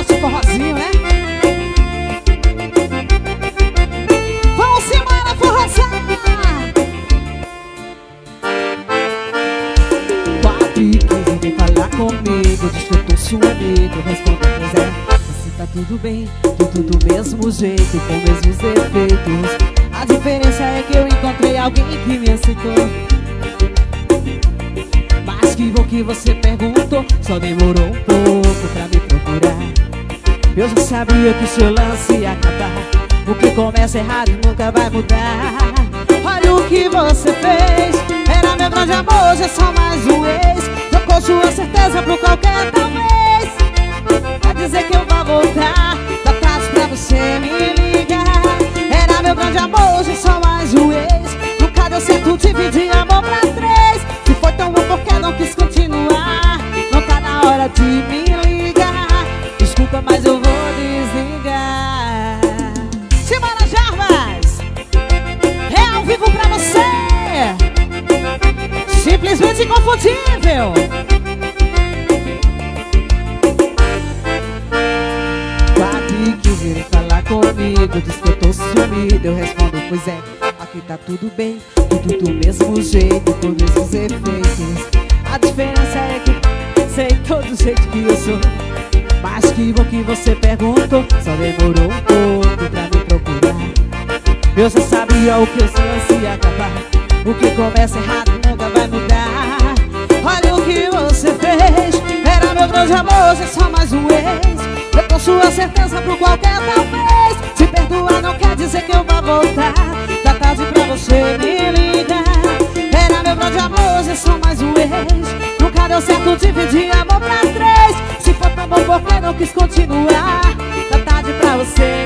nosso forrozinho, né? Vamos embora, forrozar. Quatro e 15, vem falar comigo. Diz que eu tô sumido, responda pois é. Se tá tudo bem, tudo do mesmo jeito, com mesmos efeitos. A diferença é que eu encontrei alguém que me aceitou. Mas que bom que você perguntou, só demorou um pouco pra me procurar. Eu já sabia que o seu lance ia acabar. O que começa errado nunca vai mudar. Olha o que você fez. Era meu grande amor, já só mais um ex. Trocou sua certeza por qualquer talvez. Quer dizer que eu vou voltar, dá tarde pra você me ligar. Era meu grande amor, já só mais um ex. Nunca deu certo dividir amor pra três. Se foi tão bom porque não quis continuar. Não tá na hora de me ligar. Desculpa, mas eu vou desligar. Simara Jarbas, é ao vivo pra você. Simplesmente inconfundível. Quatro que virem falar comigo. Diz que eu tô sumido, eu respondo pois é. Aqui tá tudo bem, tudo do mesmo jeito, com esses efeitos. A diferença é que sei todo jeito que eu sou. Mas que bom que você perguntou, só demorou um pouco pra me procurar. Eu já sabia o que eu sei ia acabar. O que começa errado nunca vai mudar. Olha o que você fez. Era meu grande amor, é só mais um ex. Eu com sua certeza por qualquer talvez. Se perdoar não quer dizer que eu vou voltar. Dá tarde pra você me ligar. Era meu grande amor, é só mais um ex. Nunca deu certo dividir amor pra três. Se for tão bom porque não quis continuar. Dá tarde pra você